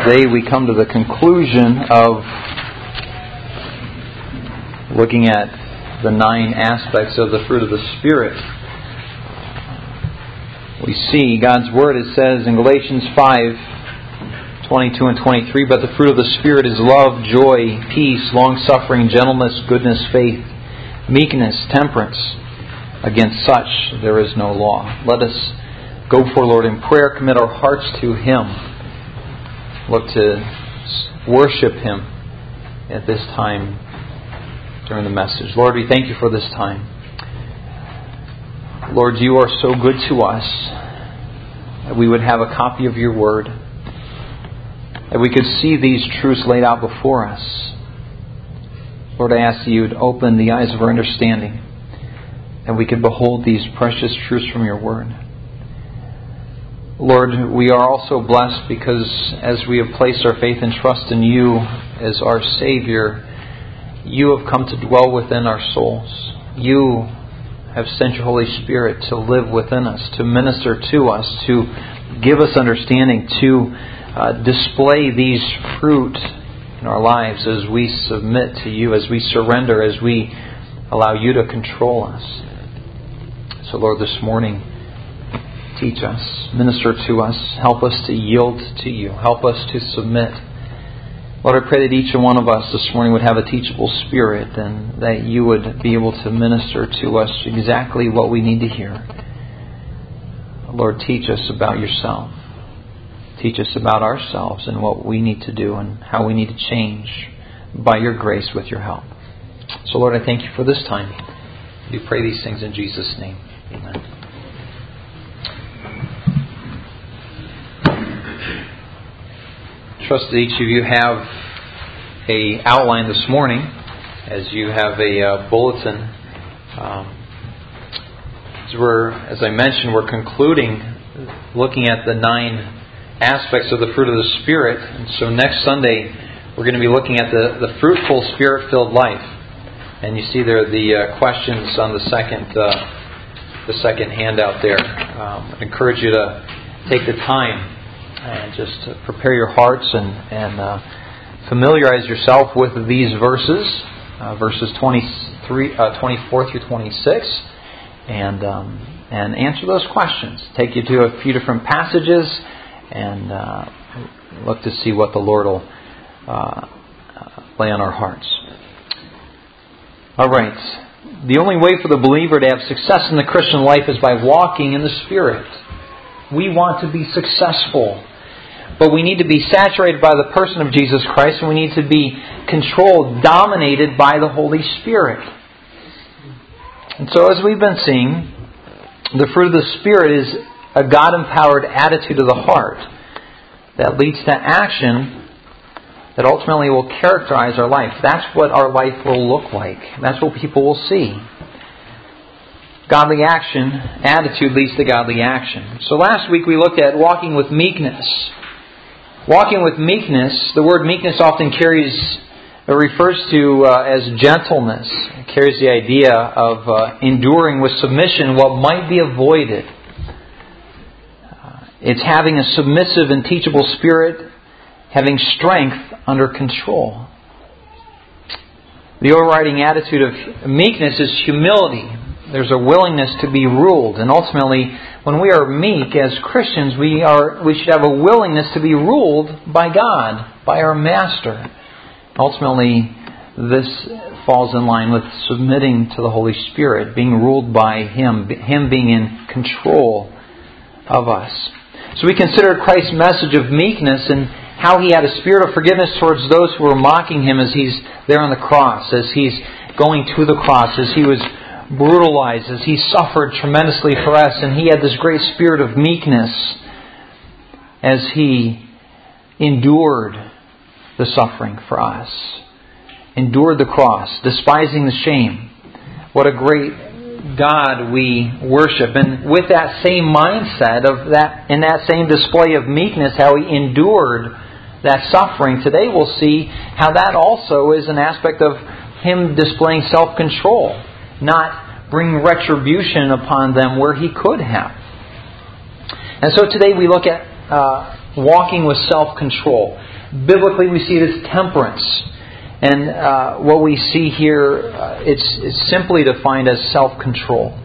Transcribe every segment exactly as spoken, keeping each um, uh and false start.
Today we come to the conclusion of looking at the nine aspects of the fruit of the Spirit. We see God's Word, it says in Galatians five, twenty-two and twenty-three, but the fruit of the Spirit is love, joy, peace, long-suffering, gentleness, goodness, faith, meekness, temperance. Against such there is no law. Let us go for Lord in prayer, commit our hearts to Him. Look to worship Him at this time during the message. Lord, we thank You for this time. Lord, You are so good to us that we would have a copy of Your Word, that we could see these truths laid out before us. Lord, I ask that You would open the eyes of our understanding, and we could behold these precious truths from Your Word. Lord, we are also blessed because as we have placed our faith and trust in You as our Savior, You have come to dwell within our souls. You have sent Your Holy Spirit to live within us, to minister to us, to give us understanding, to uh, display these fruit in our lives as we submit to You, as we surrender, as we allow You to control us. So Lord, this morning, teach us, minister to us, help us to yield to You, help us to submit. Lord, I pray that each and one of us this morning would have a teachable spirit and that You would be able to minister to us exactly what we need to hear. Lord, teach us about Yourself. Teach us about ourselves and what we need to do and how we need to change by Your grace with Your help. So Lord, I thank You for this time. We pray these things in Jesus' name. Amen. Trust that each of you have a outline this morning, as you have a uh, bulletin. Um, as we're, as I mentioned, we're concluding looking at the nine aspects of the fruit of the Spirit, and so next Sunday we're going to be looking at the, the fruitful Spirit-filled life. And you see there the uh, questions on the second uh, the second handout there. Um, I encourage you to take the time and just prepare your hearts and, and uh, familiarize yourself with these verses, uh, verses twenty-three, uh, twenty-four through twenty-six, and um, and answer those questions. Take you to a few different passages and uh, look to see what the Lord will uh, lay on our hearts. All right. The only way for the believer to have success in the Christian life is by walking in the Spirit. We want to be successful, but we need to be saturated by the person of Jesus Christ, and we need to be controlled, dominated by the Holy Spirit. And so as we've been seeing, the fruit of the Spirit is a God-empowered attitude of the heart that leads to action that ultimately will characterize our life. That's what our life will look like. That's what people will see. Godly action, attitude leads to godly action. So last week we looked at walking with meekness. Walking with meekness, the word meekness often carries, it refers to uh, as gentleness. It carries the idea of uh, enduring with submission what might be avoided. Uh, it's having a submissive and teachable spirit, having strength under control. The overriding attitude of meekness is humility. There's a willingness to be ruled. And ultimately, when we are meek as Christians, we are we should have a willingness to be ruled by God, by our Master. Ultimately, this falls in line with submitting to the Holy Spirit, being ruled by Him, Him being in control of us. So we considered Christ's message of meekness and how He had a spirit of forgiveness towards those who were mocking Him as He's there on the cross, as He's going to the cross, as He was brutalized, as He suffered tremendously for us, and He had this great spirit of meekness as He endured the suffering for us, endured the cross, despising the shame. What a great God we worship. And with that same mindset of that, in that same display of meekness, how He endured that suffering, today we'll see how that also is an aspect of Him displaying self-control, not bring retribution upon them where He could have. And so today we look at uh, walking with self-control. Biblically, we see it as temperance. And uh, what we see here, uh, it's, it's simply defined as self-control.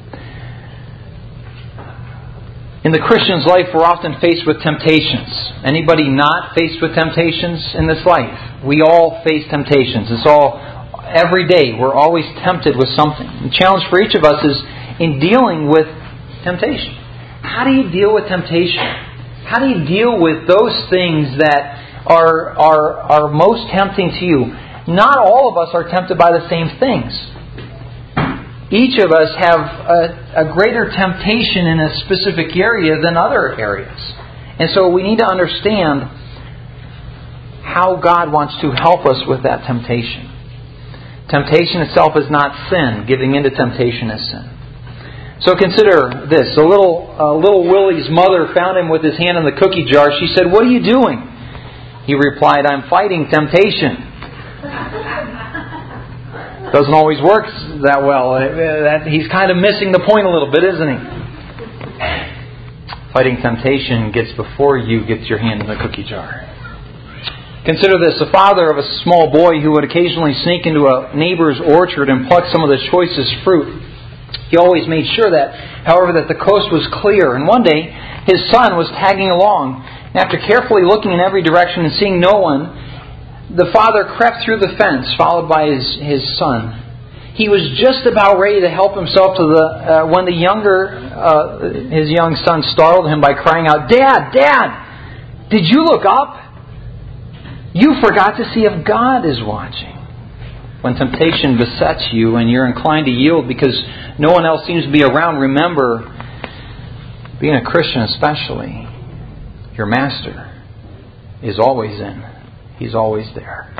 In the Christian's life, we're often faced with temptations. Anybody not faced with temptations in this life? We all face temptations. It's all, every day, we're always tempted with something. The challenge for each of us is in dealing with temptation. How do you deal with temptation? How do you deal with those things that are, are, are most tempting to you? Not all of us are tempted by the same things. Each of us have a, a greater temptation in a specific area than other areas. And so we need to understand how God wants to help us with that temptation. Temptation itself is not sin. Giving into temptation is sin. So consider this. A little, uh, little Willie's mother found him with his hand in the cookie jar. She said, "What are you doing?" He replied, "I'm fighting temptation." Doesn't always work that well. He's kind of missing the point a little bit, isn't he? Fighting temptation gets before you gets your hand in the cookie jar. Consider this. A father of a small boy who would occasionally sneak into a neighbor's orchard and pluck some of the choicest fruit. He always made sure that, however, that the coast was clear. And one day, his son was tagging along. And after carefully looking in every direction and seeing no one, the father crept through the fence, followed by his, his son. He was just about ready to help himself to the uh, when the younger, uh, his young son startled him by crying out, "Dad, Dad, did you look up? You forgot to see if God is watching." When temptation besets you and you're inclined to yield because no one else seems to be around, remember, being a Christian especially, your Master is always in. He's always there.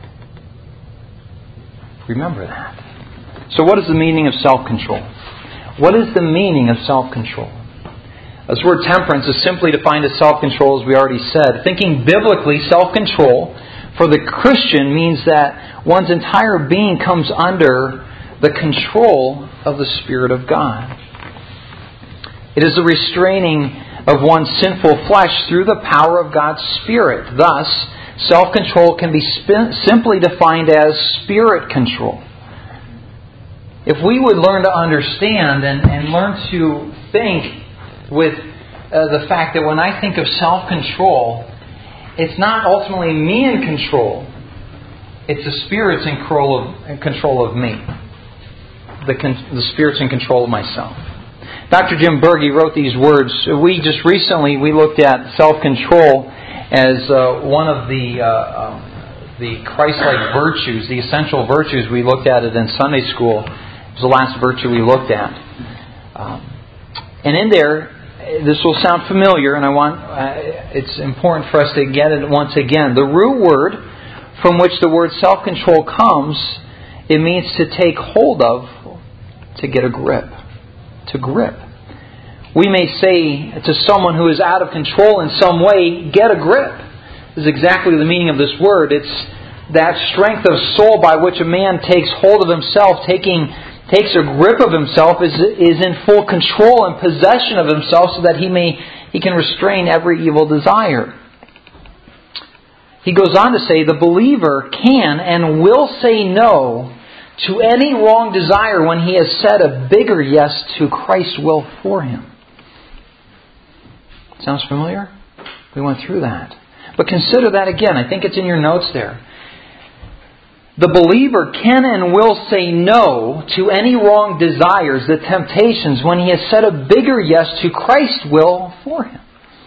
Remember that. So what is the meaning of self-control? What is the meaning of self-control? This word temperance is simply defined as self-control, as we already said. Thinking biblically, self-control for the Christian means that one's entire being comes under the control of the Spirit of God. It is the restraining of one's sinful flesh through the power of God's Spirit. Thus, self-control can be sp- simply defined as spirit control. If we would learn to understand and, and learn to think with uh, the fact that when I think of self-control, it's not ultimately me in control. It's the Spirit's in control of, in control of me. The, con- the Spirit's in control of myself. Doctor Jim Berge wrote these words. We just recently, we looked at self-control as uh, one of the uh, um, the Christ-like virtues, the essential virtues. We looked at it in Sunday school. It was the last virtue we looked at. Um, and in there, this will sound familiar, and I want uh, it's important for us to get it once again. The root word from which the word self-control comes, it means to take hold of, to get a grip, to grip. We may say to someone who is out of control in some way, get a grip. This is exactly the meaning of this word. It's that strength of soul by which a man takes hold of himself, taking takes a grip of himself, is is in full control and possession of himself so that he may he can restrain every evil desire. He goes on to say, the believer can and will say no to any wrong desire when he has said a bigger yes to Christ's will for him. Sounds familiar? We went through that. But consider that again. I think it's in your notes there. The believer can and will say no to any wrong desires, the temptations, when he has said a bigger yes to Christ's will for him.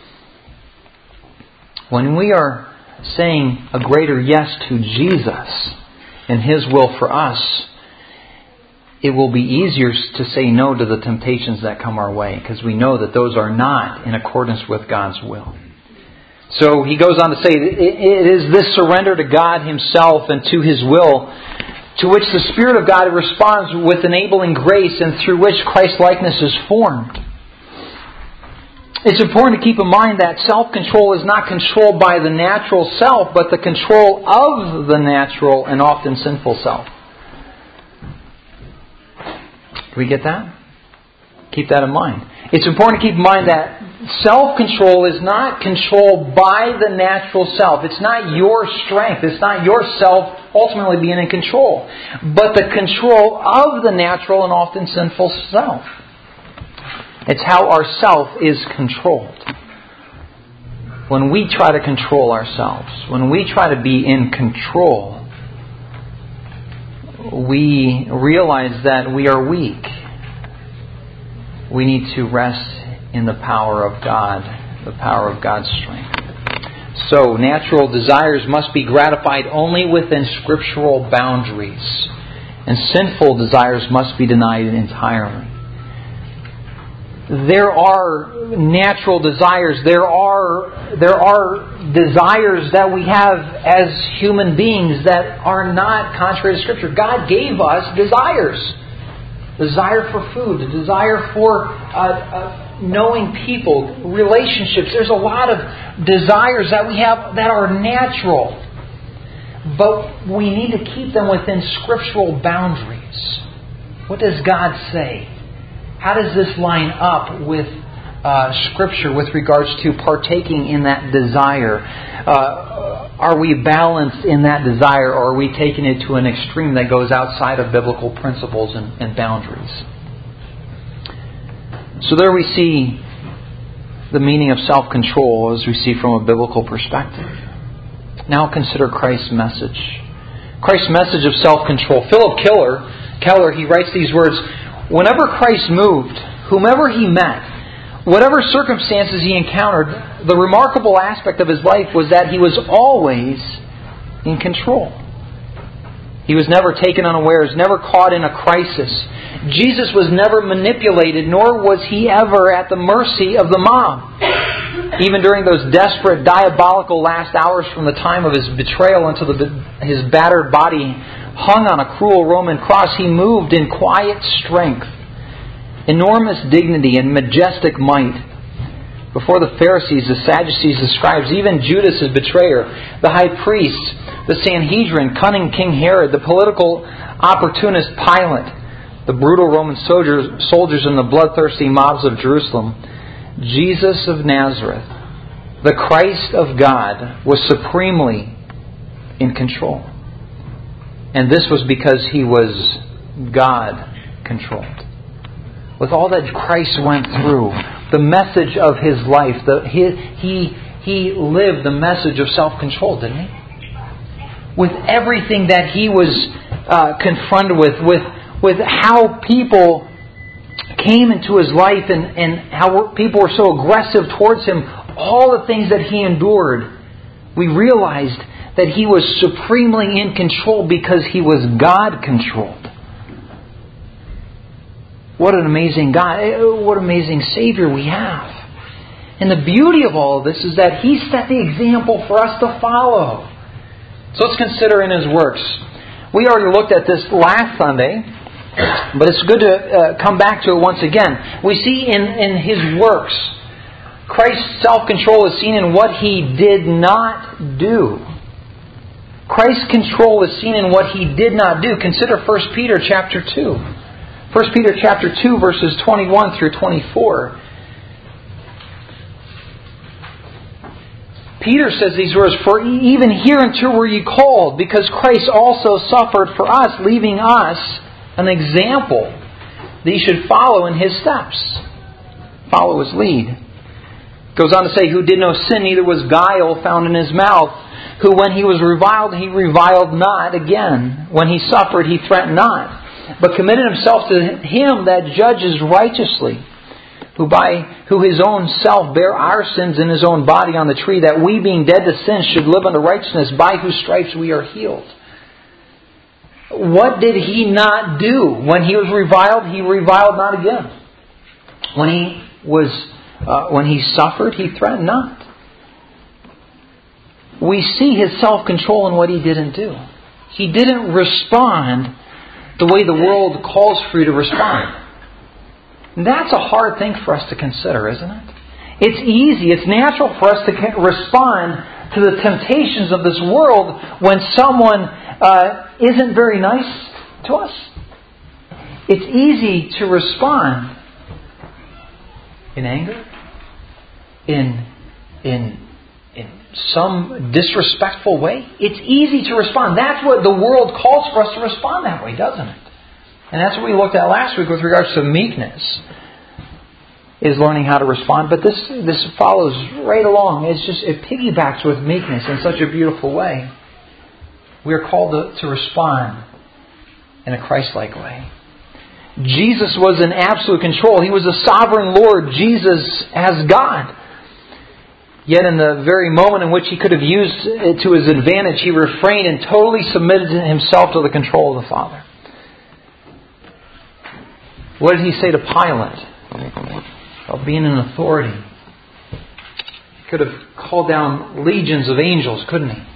When we are saying a greater yes to Jesus and His will for us, it will be easier to say no to the temptations that come our way, because we know that those are not in accordance with God's will. So he goes on to say, it is this surrender to God Himself and to His will to which the Spirit of God responds with enabling grace and through which Christ-likeness is formed. It's important to keep in mind that self-control is not controlled by the natural self, but the control of the natural and often sinful self. Do we get that? Keep that in mind. It's important to keep in mind that self-control is not control by the natural self. It's not your strength. It's not yourself ultimately being in control. But the control of the natural and often sinful self. It's how our self is controlled. When we try to control ourselves, when we try to be in control, we realize that we are weak. We need to rest in the power of God, the power of God's strength. So, natural desires must be gratified only within scriptural boundaries, and sinful desires must be denied entirely. There are natural desires. There are there are desires that we have as human beings that are not contrary to Scripture. God gave us desires. Desire for food, a desire for uh, uh, knowing people, relationships. There's a lot of desires that we have that are natural. But we need to keep them within scriptural boundaries. What does God say? How does this line up with uh, Scripture with regards to partaking in that desire? Uh, are we balanced in that desire, or are we taking it to an extreme that goes outside of biblical principles and, and boundaries? So there we see the meaning of self-control as we see from a biblical perspective. Now consider Christ's message. Christ's message of self-control. Philip Keller, Keller, he writes these words: whenever Christ moved, whomever He met, whatever circumstances He encountered, the remarkable aspect of His life was that He was always in control. He was never taken unawares, never caught in a crisis. Jesus was never manipulated, nor was He ever at the mercy of the mob. Even during those desperate, diabolical last hours from the time of His betrayal until the, His battered body hung on a cruel Roman cross, He moved in quiet strength, enormous dignity, and majestic might. Before the Pharisees, the Sadducees, the scribes, even Judas, his betrayer, the high priest, the Sanhedrin, cunning King Herod, the political opportunist Pilate, the brutal Roman soldiers, soldiers and the bloodthirsty mobs of Jerusalem, Jesus of Nazareth, the Christ of God, was supremely in control. And this was because He was God-controlled. With all that Christ went through, the message of His life, the, he, he, he lived the message of self-control, didn't He? With everything that He was uh, confronted with, with, with how people came into His life and, and how people were so aggressive towards Him, all the things that He endured, we realized that He was supremely in control because He was God-controlled. What an amazing God, what an amazing Savior we have. And the beauty of all of this is that He set the example for us to follow. So let's consider in His works. We already looked at this last Sunday, but it's good to uh, come back to it once again. We see in, in His works, Christ's self-control is seen in what He did not do. Christ's control is seen in what He did not do. Consider First Peter chapter two. First Peter chapter two, verses twenty-one through twenty-four. Peter says these words, "For even hereunto were ye called, because Christ also suffered for us, leaving us an example that ye should follow in His steps." Follow His lead. Goes on to say, "Who did no sin, neither was guile found in His mouth. Who when He was reviled, He reviled not again. When He suffered, He threatened not, but committed Himself to Him that judges righteously, who by who His own self bare our sins in His own body on the tree, that we being dead to sin should live unto righteousness, by whose stripes we are healed." What did He not do? When He was reviled, He reviled not again. When He was uh, when He suffered, He threatened not. We see His self-control in what He didn't do. He didn't respond the way the world calls for you to respond. And that's a hard thing for us to consider, isn't it? It's easy, it's natural for us to respond to the temptations of this world when someone uh, isn't very nice to us. It's easy to respond In anger? In, in, in some disrespectful way? It's easy to respond. That's what the world calls for us to respond that way, doesn't it? And that's what we looked at last week with regards to meekness, is learning how to respond. But this this follows right along. It's just, it piggybacks with meekness in such a beautiful way. We are called to, to respond in a Christ-like way. Jesus was in absolute control. He was a sovereign Lord. Jesus as God. Yet in the very moment in which He could have used it to His advantage, He refrained and totally submitted Himself to the control of the Father. What did He say to Pilate? Of being an authority. He could have called down legions of angels, couldn't He?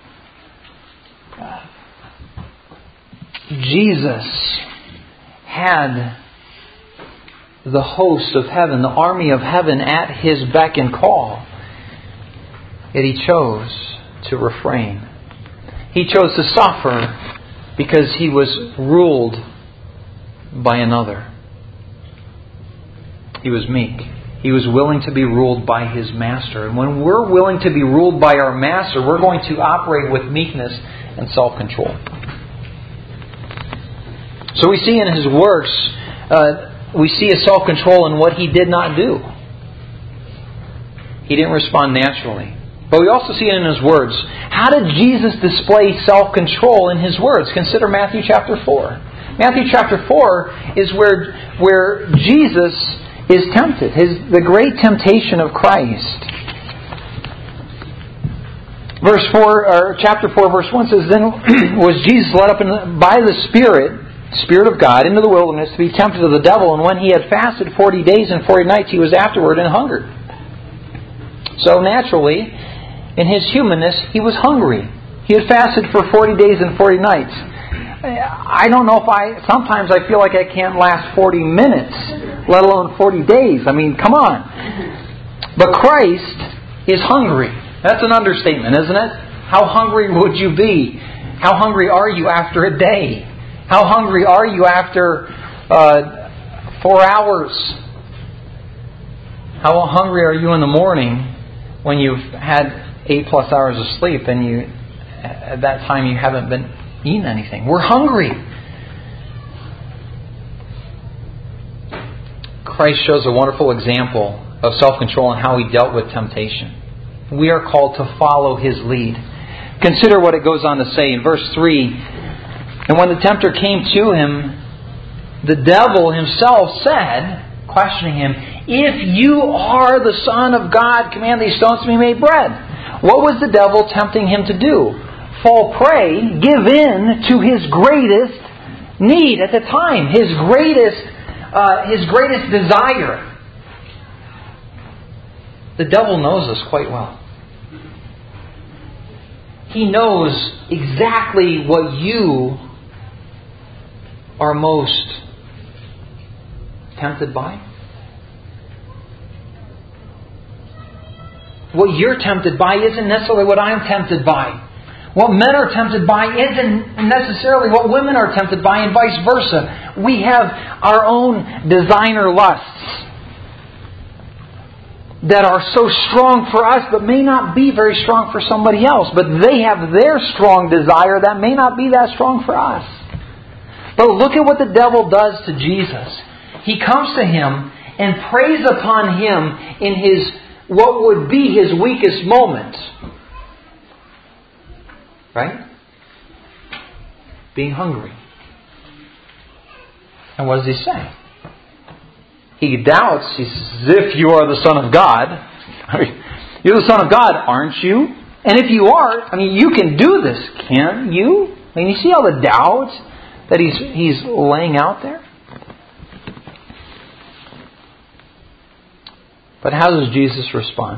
Jesus had the host of heaven, the army of heaven at His beck and call. Yet He chose to refrain. He chose to suffer because He was ruled by another. He was meek. He was willing to be ruled by His Master. And when we're willing to be ruled by our Master, we're going to operate with meekness and self-control. So we see in His works, uh, we see a self-control in what He did not do. He didn't respond naturally. But we also see it in His words. How did Jesus display self-control in His words? Consider Matthew chapter four. Matthew chapter four is where, where Jesus is tempted. His, the great temptation of Christ. Verse four, or chapter four, verse one says, Then was Jesus led up in, by the Spirit, Spirit of God, into the wilderness to be tempted of the devil. And when He had fasted forty days and forty nights, He was afterward and hungered. So naturally, in His humanness, He was hungry. He had fasted for forty days and forty nights. I don't know if I... Sometimes I feel like I can't last forty minutes, let alone forty days. I mean, come on. But Christ is hungry. That's an understatement, isn't it? How hungry would you be? How hungry are you after a day? How hungry are you after uh, four hours? How hungry are you in the morning when you've had eight plus hours of sleep and you, at that time you haven't been eating anything? We're hungry. Christ shows a wonderful example of self-control and how He dealt with temptation. We are called to follow His lead. Consider what it goes on to say in verse three. And when the tempter came to Him, the devil himself said, questioning Him, If you are the Son of God, command these stones to be made bread. What was the devil tempting Him to do? Fall prey, give in to his greatest need at the time, his greatest, uh, his greatest desire. The devil knows us quite well. He knows exactly what you are most tempted by. What you're tempted by isn't necessarily what I'm tempted by. What men are tempted by isn't necessarily what women are tempted by, and vice versa. We have our own designer lusts that are so strong for us but may not be very strong for somebody else. But they have their strong desire that may not be that strong for us. But look at what the devil does to Jesus. He comes to Him and preys upon Him in his what would be His weakest moment. Right? Being hungry. And what does He say? He doubts. He says, if you are the Son of God. I mean, you're the Son of God, aren't you? And if you are, I mean, you can do this, can't you? I mean, you see all the doubts that he's, he's laying out there? But how does Jesus respond?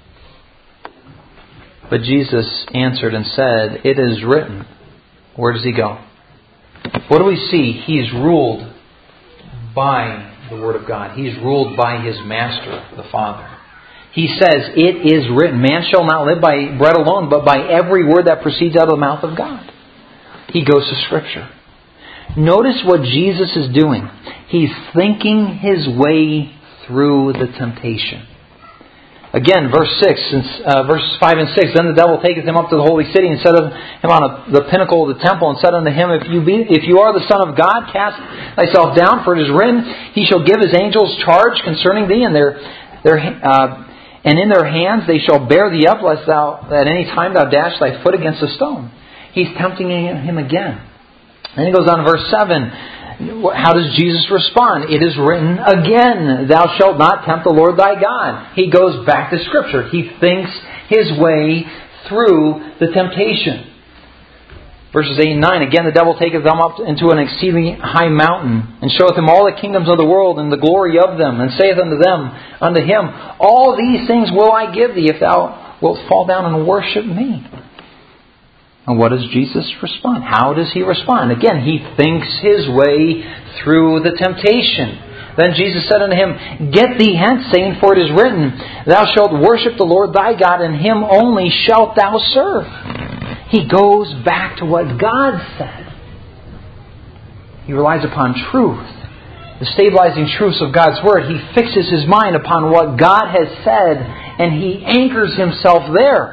But Jesus answered and said, it is written. Where does He go? What do we see? He's ruled by the Word of God. He's ruled by His Master, the Father. He says, it is written. Man shall not live by bread alone, but by every word that proceeds out of the mouth of God. He goes to Scripture. Notice what Jesus is doing. He's thinking His way through the temptation. Again, verse six, uh, verses five and six. Then the devil taketh him up to the holy city and set him on a, the pinnacle of the temple and said unto him, If you be, if you are the Son of God, cast thyself down, for it is written, He shall give His angels charge concerning thee, and their their uh, and in their hands they shall bear thee up, lest thou at any time thou dash thy foot against a stone. He's tempting him again. Then he goes on to verse seven. How does Jesus respond? It is written again, Thou shalt not tempt the Lord thy God. He goes back to Scripture. He thinks his way through the temptation. Verses eight and nine. Again, the devil taketh them up into an exceedingly high mountain, and showeth him all the kingdoms of the world, and the glory of them, and saith unto them, unto him, All these things will I give thee, if thou wilt fall down and worship me. And what does Jesus respond? How does He respond? Again, He thinks His way through the temptation. Then Jesus said unto him, Get thee hence, saying, For it is written, Thou shalt worship the Lord thy God, and Him only shalt thou serve. He goes back to what God said. He relies upon truth, the stabilizing truths of God's Word. He fixes his mind upon what God has said, and he anchors himself there.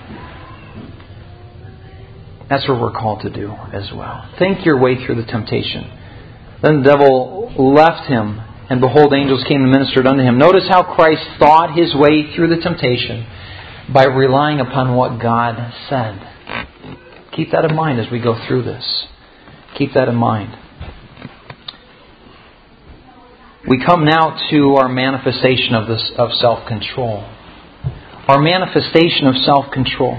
That's what we're called to do as well. Think your way through the temptation. Then the devil left him, and behold, angels came and ministered unto him. Notice how Christ thought his way through the temptation by relying upon what God said. Keep that in mind as we go through this. Keep that in mind. We come now to our manifestation of this of self-control. Our manifestation of self-control.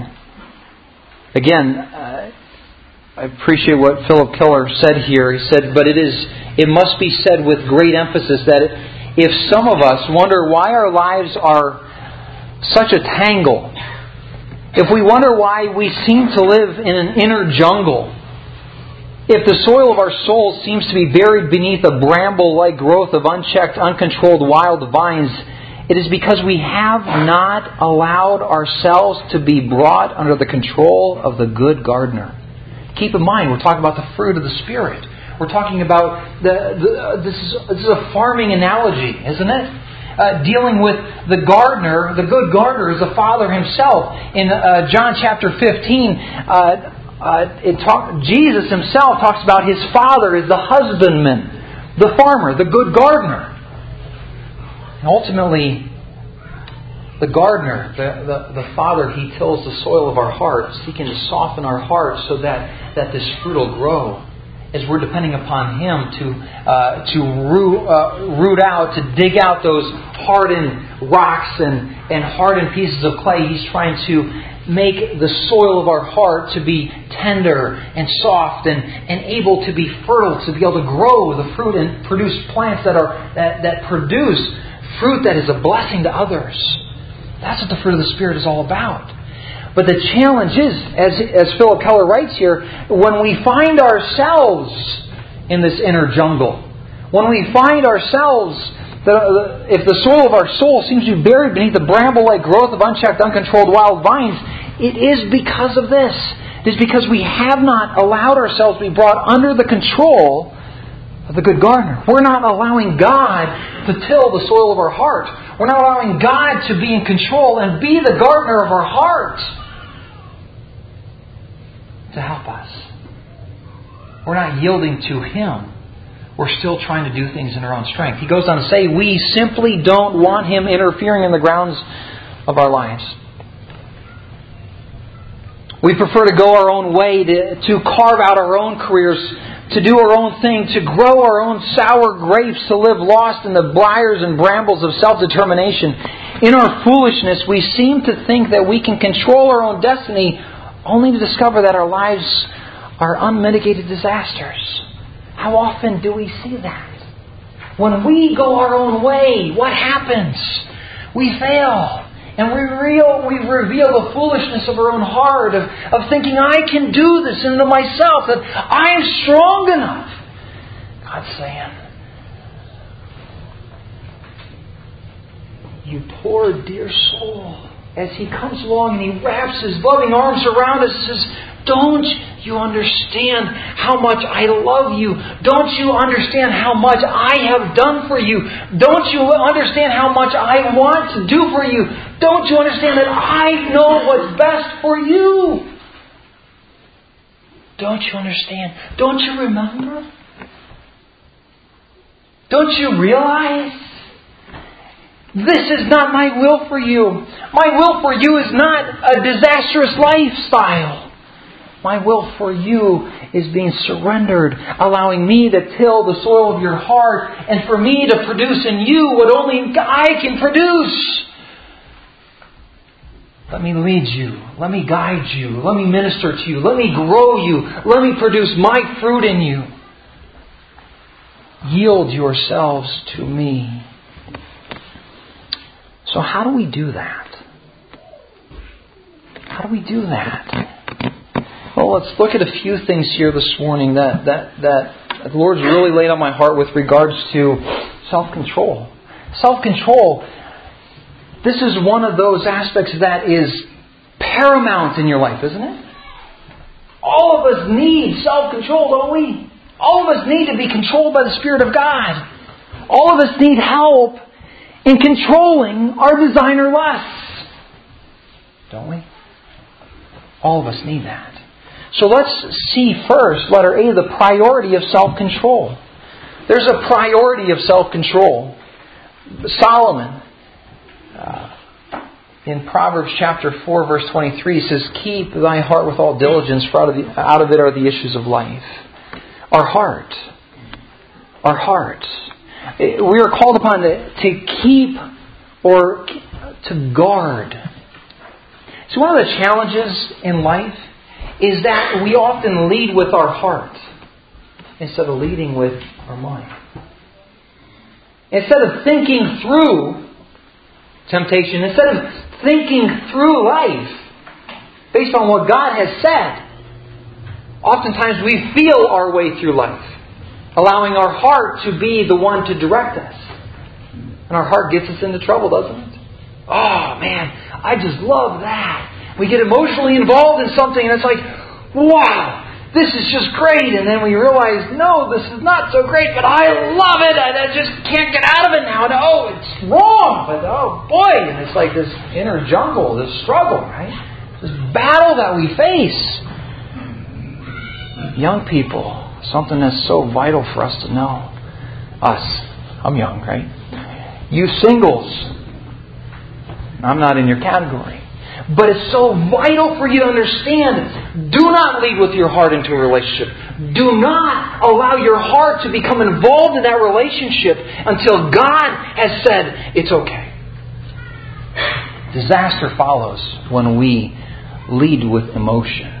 Again, uh, I appreciate what Philip Keller said here. He said, but it is it must be said with great emphasis that if some of us wonder why our lives are such a tangle, if we wonder why we seem to live in an inner jungle, if the soil of our soul seems to be buried beneath a bramble-like growth of unchecked, uncontrolled wild vines, it is because we have not allowed ourselves to be brought under the control of the good gardener. Keep in mind, we're talking about the fruit of the Spirit. We're talking about the, the this is this is a farming analogy, isn't it? Uh, dealing with the gardener, the good gardener is the Father Himself. In uh, John chapter fifteen, uh, uh, it talk, Jesus Himself talks about His Father as the husbandman, the farmer, the good gardener. And ultimately, the gardener, the, the, the Father, He tills the soil of our hearts, seeking to soften our hearts so that, that this fruit will grow. As we're depending upon Him to uh, to root, uh, root out, to dig out those hardened rocks and, and hardened pieces of clay, He's trying to make the soil of our heart to be tender and soft and, and able to be fertile, to be able to grow the fruit and produce plants that are that, that produce fruit that is a blessing to others. That's what the fruit of the Spirit is all about. But the challenge is, as, as Philip Keller writes here, when we find ourselves in this inner jungle, when we find ourselves, that if the soil of our soul seems to be buried beneath the bramble-like growth of unchecked, uncontrolled wild vines, it is because of this. It is because we have not allowed ourselves to be brought under the control of the good gardener. We're not allowing God to till the soil of our heart. We're not allowing God to be in control and be the gardener of our heart to help us. We're not yielding to Him. We're still trying to do things in our own strength. He goes on to say, we simply don't want Him interfering in the grounds of our lives. We prefer to go our own way, to, to carve out our own careers, to do our own thing, to grow our own sour grapes, to live lost in the briars and brambles of self-determination. In our foolishness, we seem to think that we can control our own destiny, only to discover that our lives are unmitigated disasters. How often do we see that? When we go our own way, what happens? We fail. And we, real, we reveal the foolishness of our own heart, of, of thinking, I can do this into myself, that I am strong enough. God's saying, you poor dear soul, as He comes along and He wraps His loving arms around us and says, don't you understand how much I love you? Don't you understand how much I have done for you? Don't you understand how much I want to do for you? Don't you understand that I know what's best for you? Don't you understand? Don't you remember? Don't you realize? This is not my will for you. My will for you is not a disastrous lifestyle. My will for you is being surrendered, allowing me to till the soil of your heart, and for me to produce in you what only I can produce. Let me lead you. Let me guide you. Let me minister to you. Let me grow you. Let me produce my fruit in you. Yield yourselves to me. So how do we do that? How do we do that? Well, let's look at a few things here this morning that, that, that the Lord's really laid on my heart with regards to self-control. Self-control, this is one of those aspects that is paramount in your life, isn't it? All of us need self-control, don't we? All of us need to be controlled by the Spirit of God. All of us need help in controlling our designer lusts. Don't we? All of us need that. So let's see first, letter A, the priority of self-control. There's a priority of self-control. Solomon, uh, in Proverbs chapter four, verse twenty-three, says, "Keep thy heart with all diligence, for out of, the, out of it are the issues of life." Our heart. Our heart. We are called upon to, to keep or to guard. So one of the challenges in life is that we often lead with our heart instead of leading with our mind. Instead of thinking through temptation, instead of thinking through life based on what God has said, oftentimes we feel our way through life, allowing our heart to be the one to direct us. And our heart gets us into trouble, doesn't it? Oh man, I just love that. We get emotionally involved in something and it's like, wow, this is just great. And then we realize, no, this is not so great, but I love it. I, I just can't get out of it now. And oh, it's wrong. But oh boy, and it's like this inner jungle, this struggle, right? This battle that we face. Young people, something that's so vital for us to know. Us. I'm young, right? You singles. I'm not in your category. But it's so vital for you to understand. Do not lead with your heart into a relationship. Do not allow your heart to become involved in that relationship until God has said it's okay. Disaster follows when we lead with emotion.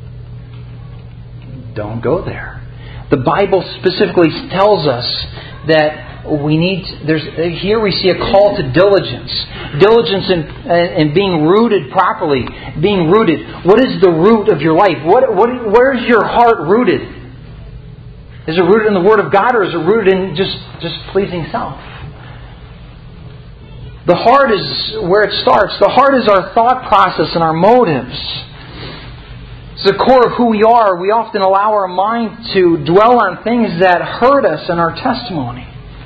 Don't go there. The Bible specifically tells us that we need, there's here we see a call to diligence. Diligence in, in being rooted properly. Being rooted. What is the root of your life? What, what, where's your heart rooted? Is it rooted in the Word of God, or is it rooted in just, just pleasing self? The heart is where it starts. The heart is our thought process and our motives. It's the core of who we are. We often allow our mind to dwell on things that hurt us in our testimony.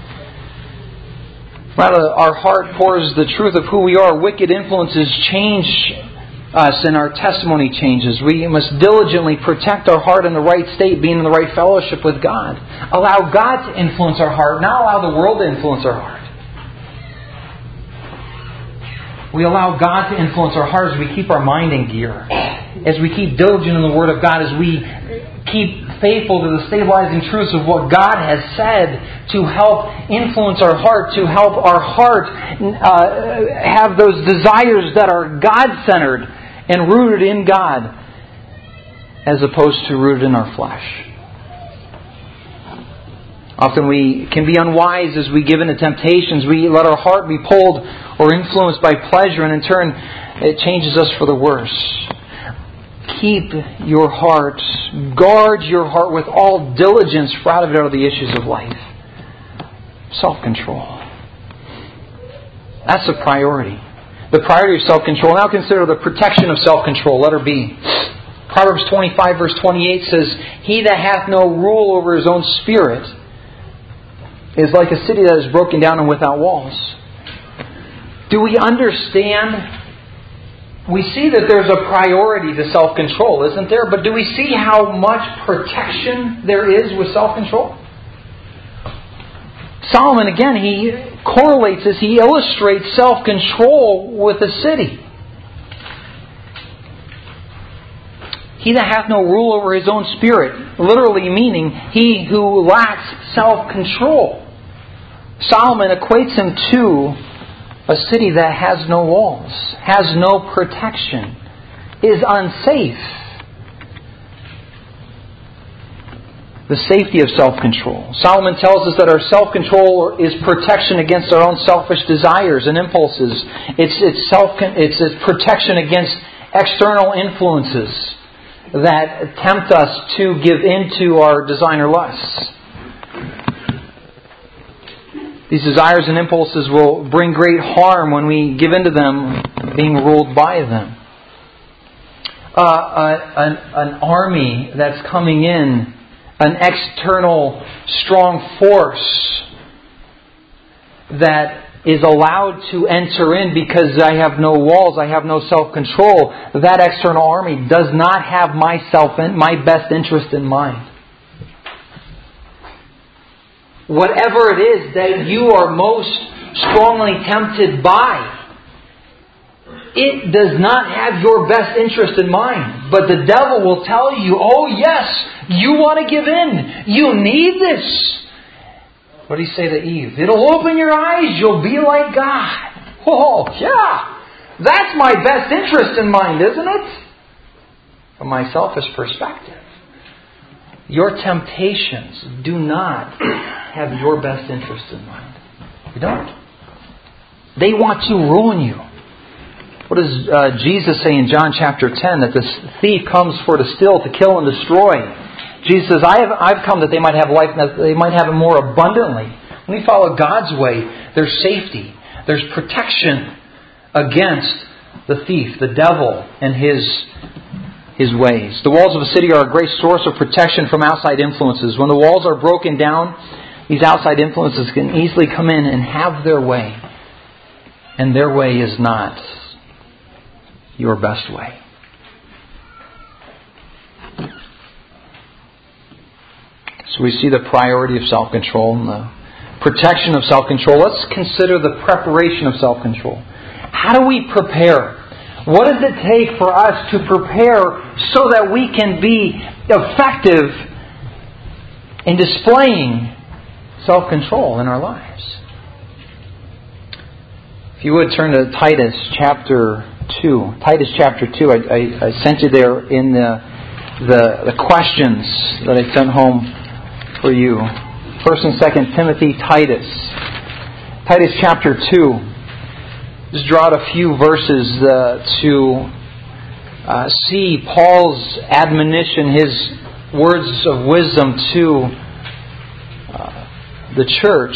While our heart pours the truth of who we are, wicked influences change us and our testimony changes. We must diligently protect our heart in the right state, being in the right fellowship with God. Allow God to influence our heart, not allow the world to influence our heart. We allow God to influence our heart as we keep our mind in gear. As we keep diligent in the Word of God. As we keep faithful to the stabilizing truths of what God has said to help influence our heart. To help our heart uh, have those desires that are God-centered and rooted in God. As opposed to rooted in our flesh. Often we can be unwise as we give in to temptations. We let our heart be pulled or influenced by pleasure, and in turn it changes us for the worse. Keep your heart, guard your heart with all diligence, for out of it are the issues of life. Self-control. That's the priority. The priority of self-control. Now consider the protection of self-control. Letter B. Proverbs twenty-five verse twenty-eight says, "He that hath no rule over his own spirit is like a city that is broken down and without walls." Do we understand? We see that there's a priority to self-control, isn't there? But do we see how much protection there is with self-control? Solomon, again, he correlates this, he illustrates self-control with a city. He that hath no rule over his own spirit, literally meaning he who lacks self-control. Solomon equates him to a city that has no walls, has no protection, is unsafe. The safety of self-control. Solomon tells us that our self-control is protection against our own selfish desires and impulses. It's, it's, self, it's, it's protection against external influences that tempt us to give into our designer lusts. These desires and impulses will bring great harm when we give into them, being ruled by them. Uh, a, an, an army that's coming in, an external strong force that is allowed to enter in because I have no walls, I have no self-control. That external army does not have my self, my best interest in mind. Whatever it is that you are most strongly tempted by, it does not have your best interest in mind. But the devil will tell you, oh yes, you want to give in. You need this. What did he say to Eve? It'll open your eyes. You'll be like God. Oh, yeah. That's my best interest in mind, isn't it? From my selfish perspective. Your temptations do not have your best interest in mind. They don't. They want to ruin you. What does uh, Jesus say in John chapter ten? That the thief comes for to steal, to kill, and destroy. Jesus says, I have, I've come that they might have life, and that they might have it more abundantly. When we follow God's way, there's safety. There's protection against the thief, the devil, and his His ways. The walls of a city are a great source of protection from outside influences. When the walls are broken down, these outside influences can easily come in and have their way. And their way is not your best way. So we see the priority of self-control and the protection of self-control. Let's consider the preparation of self-control. How do we prepare? What does it take for us to prepare so that we can be effective in displaying self-control in our lives? If you would turn to Titus chapter two. Titus chapter two. I, I, I sent you there in the, the the questions that I sent home for you. First and Second Timothy, Titus. Titus chapter two. Just draw out a few verses uh, to uh, see Paul's admonition, his words of wisdom to uh, the church.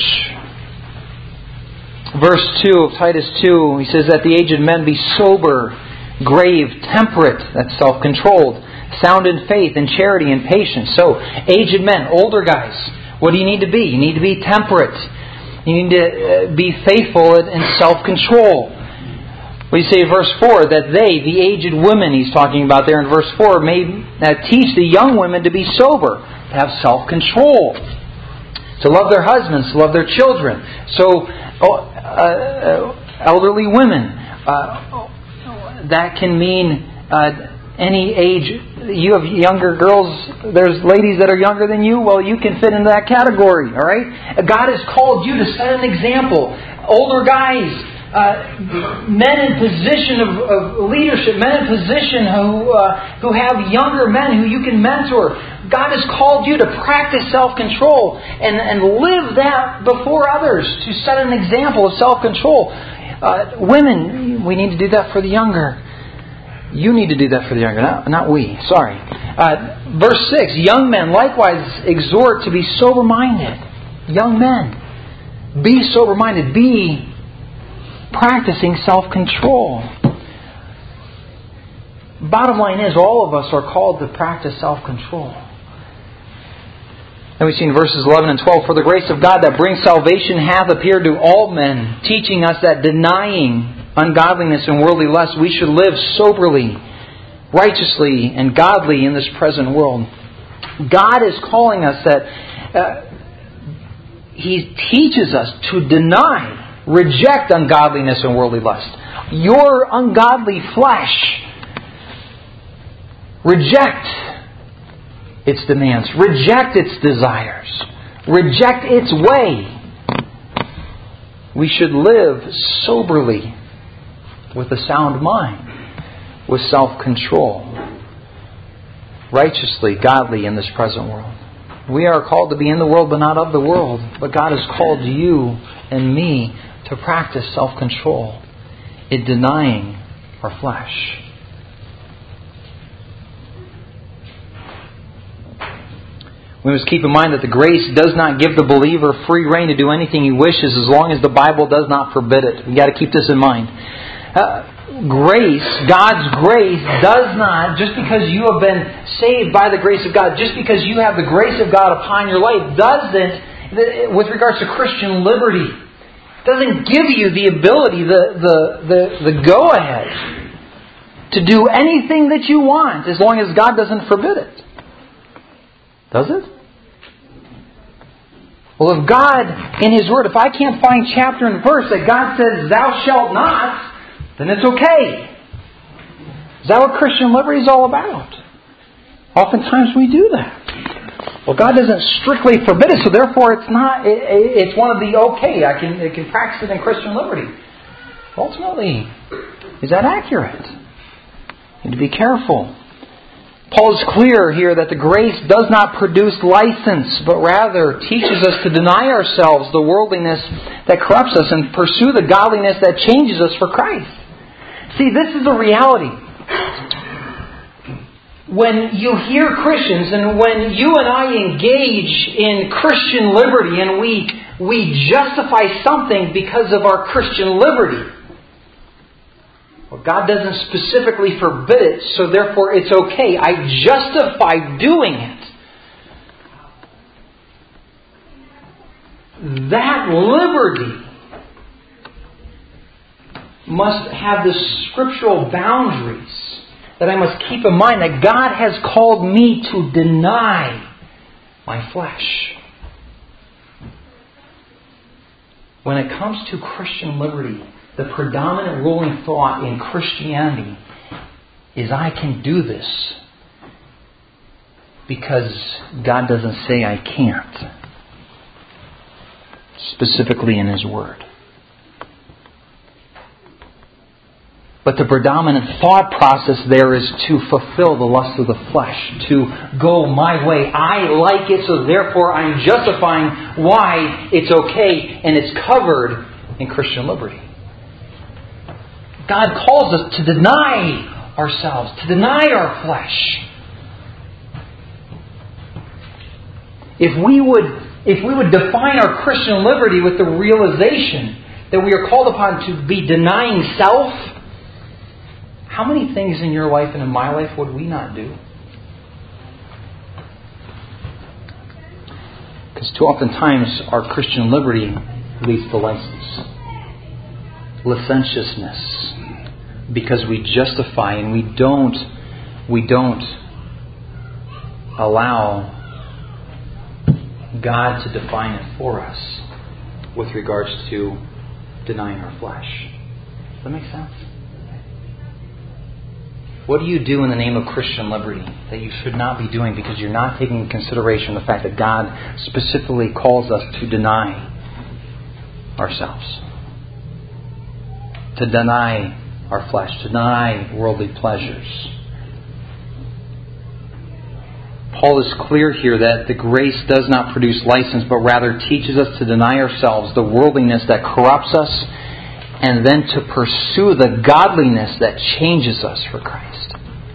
Verse two of Titus two, he says that the aged men be sober, grave, temperate, that's self-controlled, sound in faith and charity and patience. So, aged men, older guys, what do you need to be? You need to be temperate. You need to be faithful in self-control. We say verse four, that they, the aged women he's talking about there in verse four, may teach the young women to be sober, to have self-control, to love their husbands, to love their children. So, uh, elderly women, uh, that can mean uh, any age. You have younger girls, there's ladies that are younger than you, well, you can fit into that category, all right? God has called you to set an example. Older guys, uh, men in position of, of leadership, men in position who uh, who have younger men who you can mentor. God has called you to practice self-control and, and live that before others, to set an example of self-control. Uh, women, we need to do that for the younger. You need to do that for the younger, not, not we. Sorry. Uh, verse six, young men likewise exhort to be sober-minded. Young men, be sober-minded. Be practicing self-control. Bottom line is, all of us are called to practice self-control. And we see in verses eleven and twelve, "For the grace of God that brings salvation hath appeared to all men, teaching us that denying ungodliness and worldly lust, we should live soberly, righteously, and godly in this present world." God is calling us that uh, He teaches us to deny, reject ungodliness and worldly lust. Your ungodly flesh, reject its demands. Reject its desires. Reject its way. We should live soberly, with a sound mind, with self-control, righteously, godly in this present world. We are called to be in the world, but not of the world. But God has called you and me to practice self-control in denying our flesh. We must keep in mind that the grace does not give the believer free rein to do anything he wishes as long as the Bible does not forbid it. We've got to keep this in mind. Uh, grace, God's grace, does not, just because you have been saved by the grace of God, just because you have the grace of God upon your life, doesn't, with regards to Christian liberty, doesn't give you the ability, the, the, the, the go-ahead to do anything that you want as long as God doesn't forbid it. Does it? Well, if God, in His Word, if I can't find chapter and verse that God says, "Thou shalt not," then it's okay. Is that what Christian liberty is all about? Oftentimes we do that. Well, God doesn't strictly forbid it, so therefore it's not. It, it's one of the okay. I can, I can practice it in Christian liberty. Ultimately, is that accurate? You need to be careful. Paul is clear here that the grace does not produce license, but rather teaches us to deny ourselves the worldliness that corrupts us and pursue the godliness that changes us for Christ. See, this is a reality. When you hear Christians and when you and I engage in Christian liberty and we, we justify something because of our Christian liberty, well, God doesn't specifically forbid it, so therefore it's okay. I justify doing it. That liberty must have the scriptural boundaries that I must keep in mind that God has called me to deny my flesh. When it comes to Christian liberty, the predominant ruling thought in Christianity is I can do this because God doesn't say I can't. Specifically in His Word. But the predominant thought process there is to fulfill the lust of the flesh, to go my way. I like it, so therefore I'm justifying why it's okay and it's covered in Christian liberty. God calls us to deny ourselves, to deny our flesh. If we would, if we would define our Christian liberty with the realization that we are called upon to be denying self, how many things in your life and in my life would we not do? Because too often times our Christian liberty leads to license, licentiousness, because we justify and we don't we don't allow God to define it for us with regards to denying our flesh. Does that make sense? What do you do in the name of Christian liberty that you should not be doing because you're not taking into consideration the fact that God specifically calls us to deny ourselves? To deny our flesh, to deny worldly pleasures. Paul is clear here that the grace does not produce license, but rather teaches us to deny ourselves the worldliness that corrupts us and then to pursue the godliness that changes us for Christ.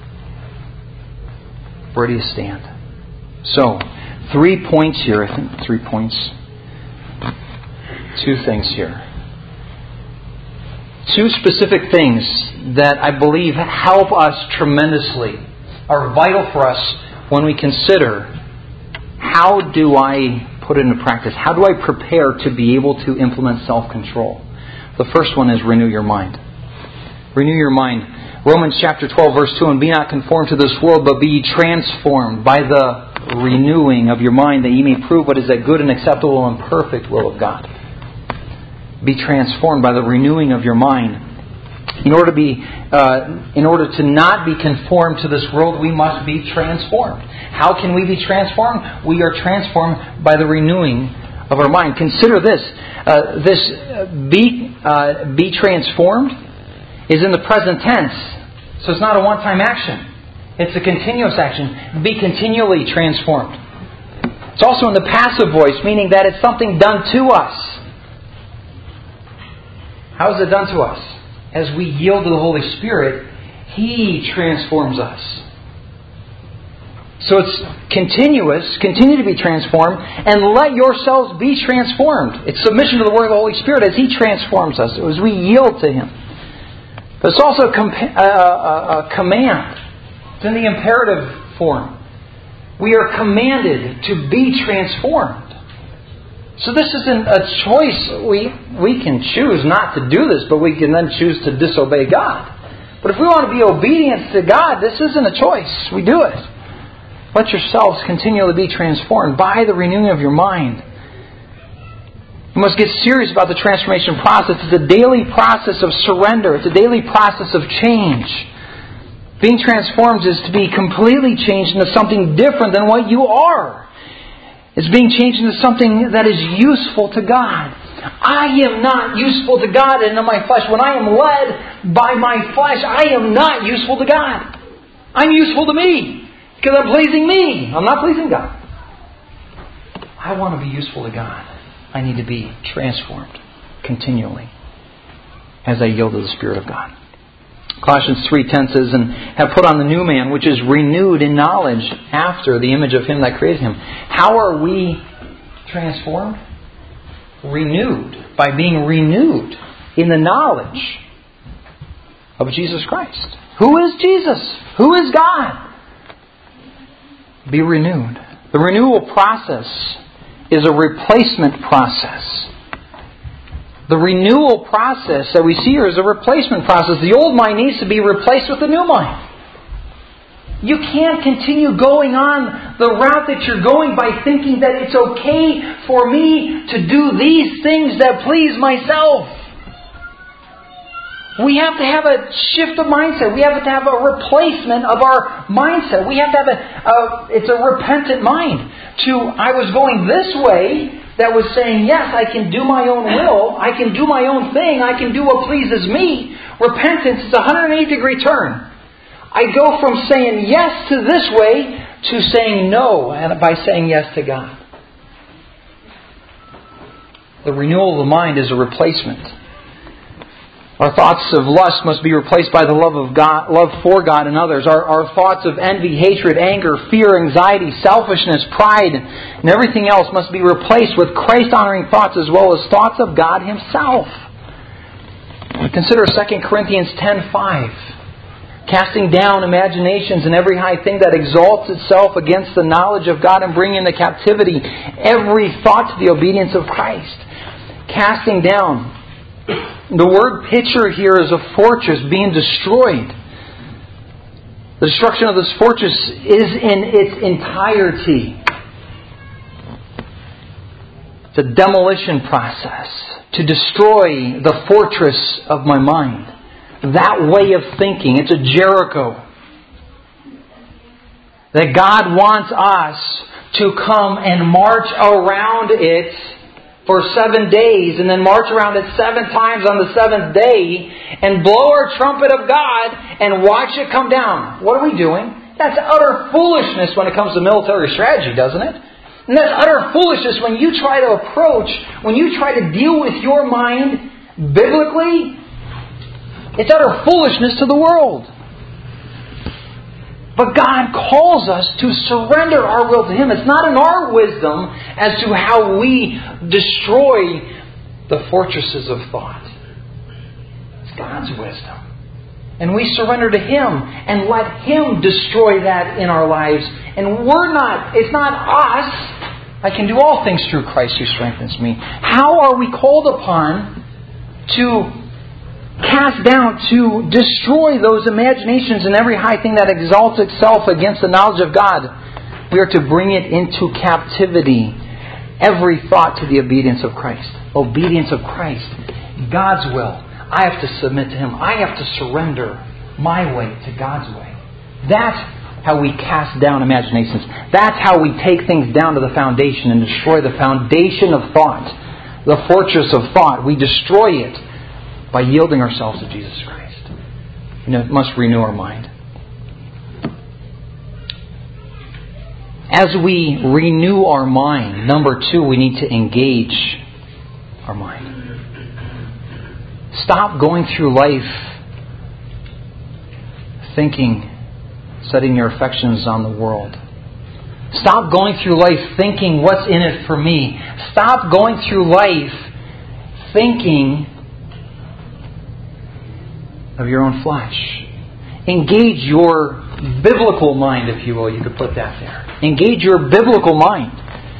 Where do you stand? So, three points here. I think three points. Two things here. two specific things that I believe help us tremendously, are vital for us when we consider how do I put it into practice? How do I prepare to be able to implement self-control? The first one is renew your mind. Renew your mind. Romans chapter twelve verse two, and be not conformed to this world, but be ye transformed by the renewing of your mind, that ye may prove what is that good and acceptable and perfect will of God. Be transformed by the renewing of your mind. In order to be, uh, in order to not be conformed to this world, we must be transformed. How can we be transformed? We are transformed by the renewing of our mind. Consider this: uh, this uh, be uh, be transformed is in the present tense, so it's not a one-time action. It's a continuous action. Be continually transformed. It's also in the passive voice, meaning that it's something done to us. How is it done to us? As we yield to the Holy Spirit, He transforms us. So it's continuous, continue to be transformed, and let yourselves be transformed. It's submission to the Word of the Holy Spirit as He transforms us, as we yield to Him. But it's also a, comp- a, a, a command. It's in the imperative form. We are commanded to be transformed. So this isn't a choice. We we can choose not to do this, but we can then choose to disobey God. But if we want to be obedient to God, this isn't a choice. We do it. Let yourselves continually be transformed by the renewing of your mind. You must get serious about the transformation process. It's a daily process of surrender. It's a daily process of change. Being transformed is to be completely changed into something different than what you are. It's being changed into something that is useful to God. I am not useful to God and to my flesh. When I am led by my flesh, I am not useful to God. I'm useful to me because I'm pleasing me. I'm not pleasing God. I want to be useful to God. I need to be transformed continually as I yield to the Spirit of God. Colossians three ten says, and have put on the new man, which is renewed in knowledge after the image of Him that created him. How are we transformed? Renewed. By being renewed in the knowledge of Jesus Christ. Who is Jesus? Who is God? Be renewed. The renewal process is a replacement process. The renewal process that we see here is a replacement process. The old mind needs to be replaced with the new mind. You can't continue going on the route that you're going by thinking that it's okay for me to do these things that please myself. We have to have a shift of mindset. We have to have a replacement of our mindset. We have to have a, a it's a repentant mind. To, I was going this way, that was saying, yes, I can do my own will. I can do my own thing. I can do what pleases me. Repentance is a one hundred eighty degree turn. I go from saying yes to this way to saying no, and by saying yes to God. The renewal of the mind is a replacement. Our thoughts of lust must be replaced by the love of God, love for God and others. Our, our thoughts of envy, hatred, anger, fear, anxiety, selfishness, pride, and everything else must be replaced with Christ-honoring thoughts as well as thoughts of God Himself. Consider Second Corinthians ten five. Casting down imaginations and every high thing that exalts itself against the knowledge of God, and bringing into captivity every thought to the obedience of Christ. Casting down. The word picture here is a fortress being destroyed. The destruction of this fortress is in its entirety. It's a demolition process to destroy the fortress of my mind. That way of thinking. It's a Jericho. That God wants us to come and march around it for seven days, and then march around it seven times on the seventh day, and blow our trumpet of God, and watch it come down. What are we doing? That's utter foolishness when it comes to military strategy, doesn't it? And that's utter foolishness when you try to approach, when you try to deal with your mind biblically. It's utter foolishness to the world. But God calls us to surrender our will to Him. It's not in our wisdom as to how we destroy the fortresses of thought. It's God. God's wisdom. And we surrender to Him and let Him destroy that in our lives. And we're not, it's not us. I can do all things through Christ who strengthens me. How are we called upon to cast down, to destroy those imaginations and every high thing that exalts itself against the knowledge of God? We are to bring it into captivity. Every thought to the obedience of Christ. Obedience of Christ. God's will. I have to submit to Him. I have to surrender my way to God's way. That's how we cast down imaginations. That's how we take things down to the foundation and destroy the foundation of thought. The fortress of thought. We destroy it by yielding ourselves to Jesus Christ. You know, it must renew our mind. As we renew our mind, number two, we need to engage our mind. Stop going through life thinking, setting your affections on the world. Stop going through life thinking, what's in it for me? Stop going through life thinking of your own flesh. Engage your biblical mind, if you will. You could put that there. Engage your biblical mind.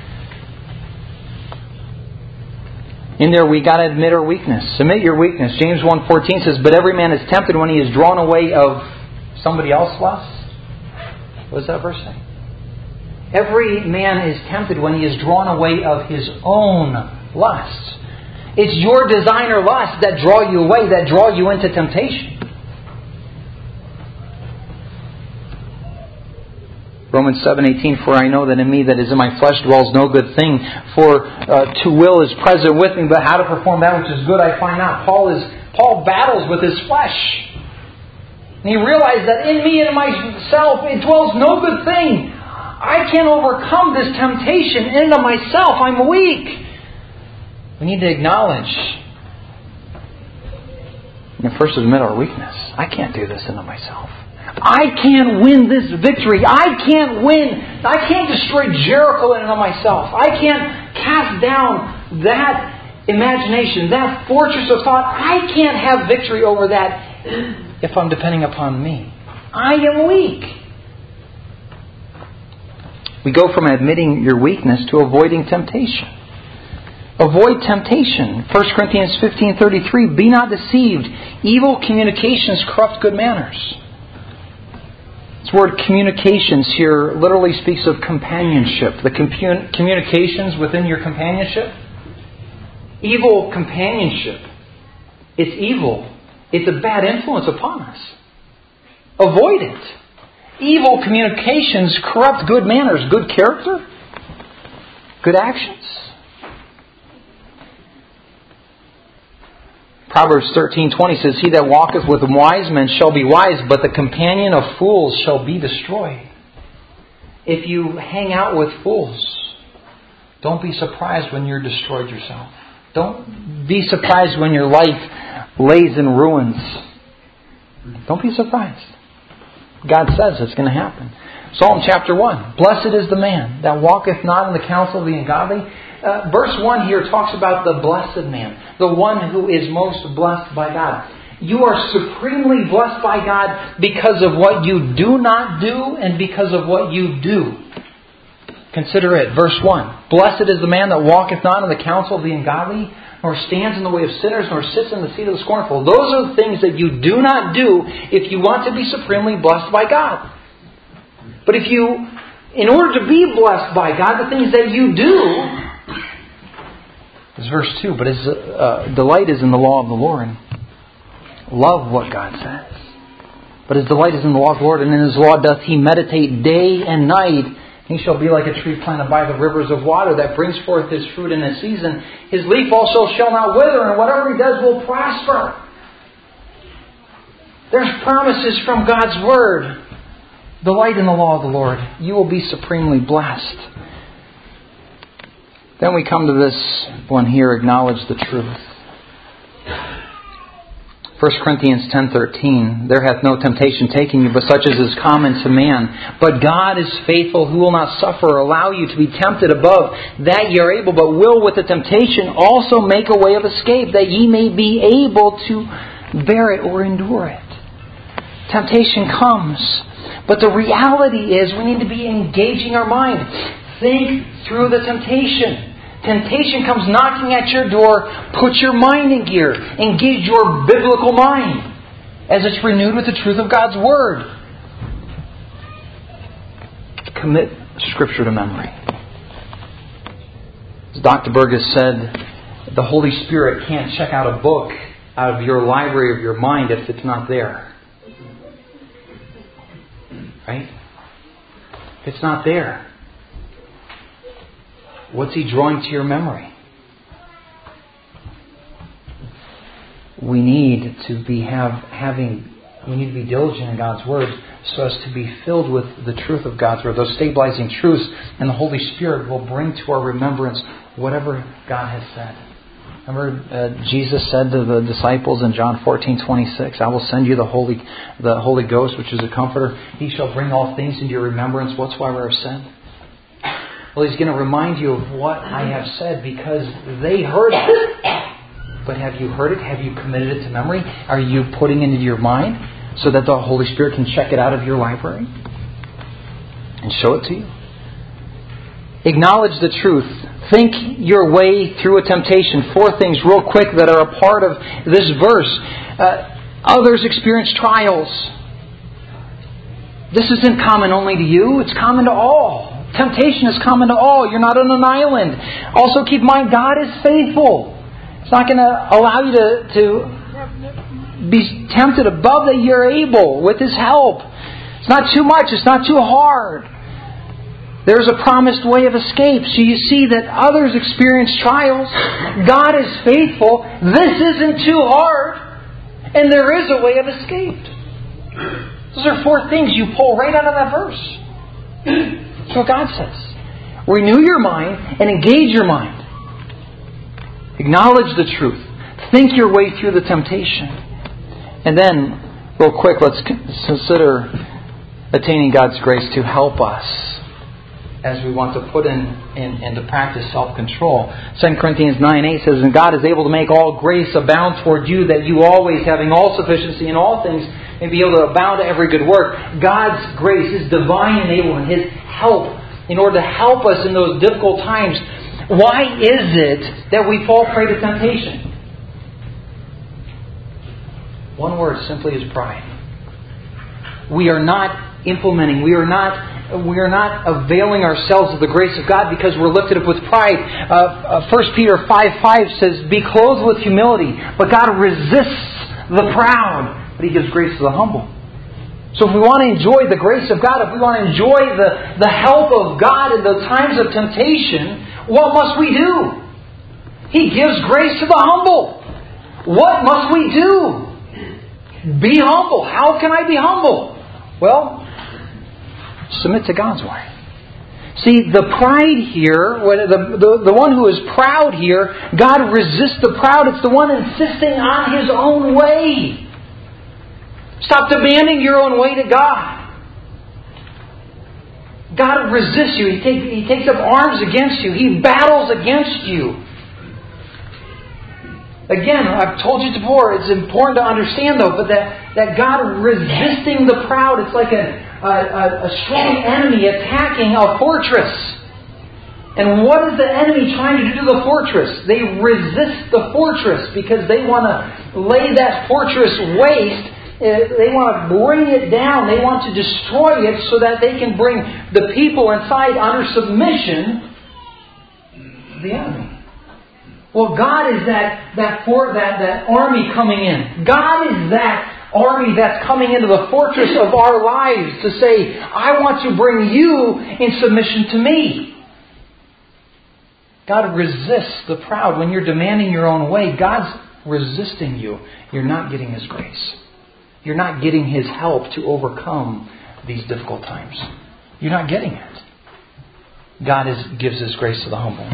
In there, we got to admit our weakness. Submit your weakness. James one fourteen says, "But every man is tempted when he is drawn away of somebody else's lust." What does that verse say? Every man is tempted when he is drawn away of his own lusts. It's your design or lust that draw you away, that draw you into temptation. Romans seven eighteen, "For I know that in me that is in my flesh dwells no good thing. For uh, to will is present with me, but how to perform that which is good I find not." Paul is Paul battles with his flesh. And he realized that in me and in myself it dwells no good thing. I can't overcome this temptation in and of myself. I'm weak. We need to acknowledge and first admit our weakness. I can't do this in and of myself. I can't win this victory. I can't win. I can't destroy Jericho in and of myself. I can't cast down that imagination, that fortress of thought. I can't have victory over that if I'm depending upon me. I am weak. We go from admitting your weakness to avoiding temptation. Avoid temptation. First Corinthians fifteen thirty-three, "Be not deceived. Evil communications corrupt good manners." This word communications here literally speaks of companionship. The compu- communications within your companionship. Evil companionship. It's evil. It's a bad influence upon us. Avoid it. Evil communications corrupt good manners, good character, good actions. Proverbs thirteen twenty says, "He that walketh with wise men shall be wise, but the companion of fools shall be destroyed." If you hang out with fools, don't be surprised when you're destroyed yourself. Don't be surprised when your life lays in ruins. Don't be surprised. God says it's going to happen. Psalm chapter one. "Blessed is the man that walketh not in the counsel of the ungodly." Uh, verse one here talks about the blessed man. The one who is most blessed by God. You are supremely blessed by God because of what you do not do and because of what you do. Consider it. Verse one. "Blessed is the man that walketh not in the counsel of the ungodly, nor stands in the way of sinners, nor sits in the seat of the scornful." Those are the things that you do not do if you want to be supremely blessed by God. But if you, in order to be blessed by God, the things that you do, is verse two, "But his uh, delight is in the law of the Lord." Love what God says. "But his delight is in the law of the Lord, and in his law doth he meditate day and night. He shall be like a tree planted by the rivers of water that brings forth his fruit in its season. His leaf also shall not wither, and whatever he does will prosper." There's promises from God's Word. Delight in the law of the Lord. You will be supremely blessed. Then we come to this one here, acknowledge the truth. First Corinthians ten thirteen, "There hath no temptation taken you, but such as is common to man. But God is faithful, who will not suffer or allow you to be tempted above that ye are able, but will with the temptation also make a way of escape, that ye may be able to bear it or endure it. Temptation comes. But the reality is we need to be engaging our mind. Think through the temptation. Temptation comes knocking at your door. Put your mind in gear. Engage your biblical mind as it's renewed with the truth of God's Word. Commit Scripture to memory. As Doctor Burgess said, the Holy Spirit can't check out a book out of your library of your mind if it's not there. Right? If it's not there, what's He drawing to your memory? We need to be have having we need to be diligent in God's Word so as to be filled with the truth of God's Word, those stabilizing truths, and the Holy Spirit will bring to our remembrance whatever God has said. Remember, uh, Jesus said to the disciples in John fourteen twenty-six, "I will send you the Holy, the Holy Ghost, which is a Comforter. He shall bring all things into your remembrance whatsoever I have said." Well, He's going to remind you of what I have said because they heard it. But have you heard it? Have you committed it to memory? Are you putting it into your mind so that the Holy Spirit can check it out of your library and show it to you? Acknowledge the truth. Think your way through a temptation. Four things real quick that are a part of this verse. Uh, others experience trials. This isn't common only to you. It's common to all. Temptation is common to all. You're not on an island. Also keep in mind, God is faithful. It's not going to allow you to, to be tempted above that you're able with His help. It's not too much. It's not too hard. There's a promised way of escape. So you see that others experience trials. God is faithful. This isn't too hard. And there is a way of escape. Those are four things you pull right out of that verse. That's what God says. Renew your mind and engage your mind. Acknowledge the truth. Think your way through the temptation. And then, real quick, let's consider attaining God's grace to help us as we want to put in, in into practice self-control. Second Corinthians nine eight says, "And God is able to make all grace abound toward you, that you always, having all sufficiency in all things, may be able to abound to every good work." God's grace, His divine enablement, His help, in order to help us in those difficult times. Why is it that we fall prey to temptation? One word simply is pride. We are not implementing, we are not We are not availing ourselves of the grace of God because we're lifted up with pride. Uh, uh, First Peter five five says, "Be clothed with humility, but God resists the proud, but He gives grace to the humble." So if we want to enjoy the grace of God, if we want to enjoy the, the help of God in the times of temptation, what must we do? He gives grace to the humble. What must we do? Be humble. How can I be humble? Well, submit to God's way. See, the pride here, the, the, the one who is proud here, God resists the proud. It's the one insisting on his own way. Stop demanding your own way to God. God resists you. He, take, he takes up arms against you. He battles against you. Again, I've told you before, it's important to understand though, but that, that God resisting the proud, it's like a, a, a strong enemy attacking a fortress. And what is the enemy trying to do to the fortress? They resist the fortress because they want to lay that fortress waste. They want to bring it down. They want to destroy it so that they can bring the people inside under submission to the enemy. Well, God is that that for that that army coming in. God is that army that's coming into the fortress of our lives to say, I want to bring you in submission to me. God resists the proud. When you're demanding your own way, God's resisting you. You're not getting His grace. You're not getting His help to overcome these difficult times. You're not getting it. God is, gives His grace to the humble.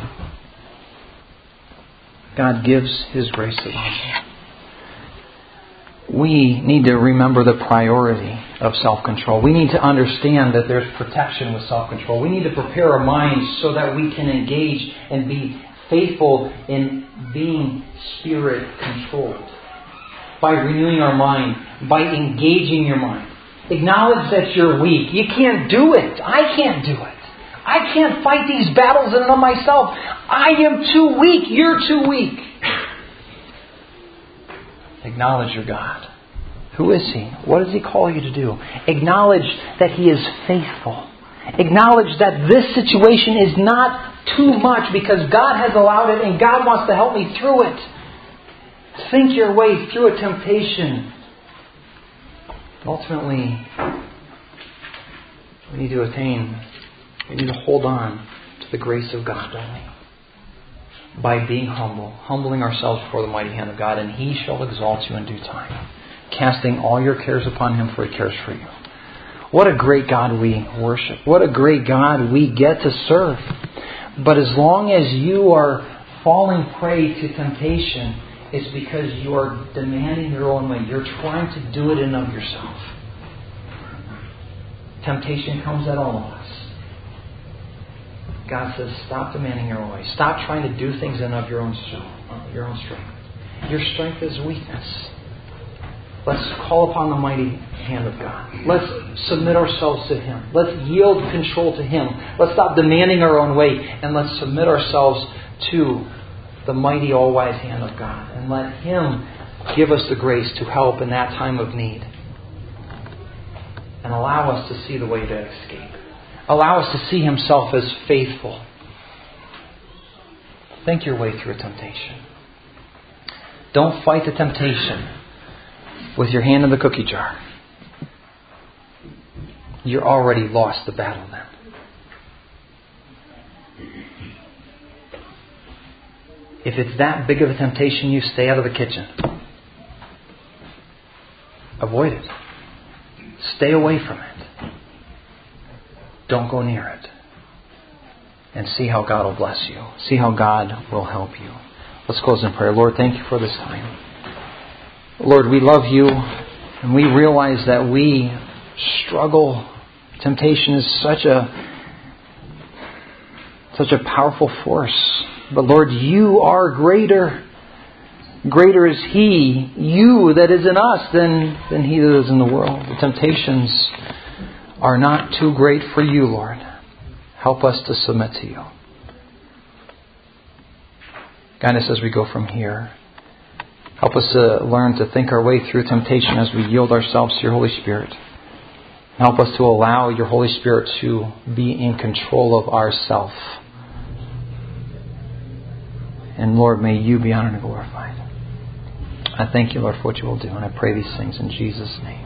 God gives His grace to the humble. We need to remember the priority of self-control. We need to understand that there's protection with self-control. We need to prepare our minds so that we can engage and be faithful in being Spirit-controlled. by renewing our mind, by engaging your mind. Acknowledge that you're weak. You can't do it. I can't do it. I can't fight these battles in and of myself. I am too weak. You're too weak. Acknowledge your God. Who is He? What does He call you to do? Acknowledge that He is faithful. Acknowledge that this situation is not too much because God has allowed it and God wants to help me through it. Think your way through a temptation. Ultimately, we need to attain, we need to hold on to the grace of God, don't we? By being humble, humbling ourselves before the mighty hand of God, and He shall exalt you in due time, casting all your cares upon Him, for He cares for you. What a great God we worship. What a great God we get to serve. But as long as you are falling prey to temptation, it's because you are demanding your own way. You're trying to do it in and of yourself. Temptation comes at all of us. God says, stop demanding your own way. Stop trying to do things in and of your own strength. Your own strength. Your strength is weakness. Let's call upon the mighty hand of God. Let's submit ourselves to Him. Let's yield control to Him. Let's stop demanding our own way, and let's submit ourselves to the mighty, all-wise hand of God. And let Him give us the grace to help in that time of need. And allow us to see the way to escape. Allow us to see Himself as faithful. Think your way through a temptation. Don't fight the temptation with your hand in the cookie jar. You're already lost the battle then. If it's that big of a temptation, you stay out of the kitchen. Avoid it. Stay away from it. Don't go near it. And see how God will bless you. See how God will help you. Let's close in prayer. Lord, thank you for this time. Lord, we love You, and we realize that we struggle. Temptation is such a such a powerful force. But Lord, You are greater. Greater is He, You that is in us, than, than he that is in the world. The temptations are not too great for You, Lord. Help us to submit to You. Guide us as we go from here. Help us to learn to think our way through temptation as we yield ourselves to Your Holy Spirit. Help us to allow Your Holy Spirit to be in control of ourself. And Lord, may You be honored and glorified. I thank You, Lord, for what You will do. And I pray these things in Jesus' name.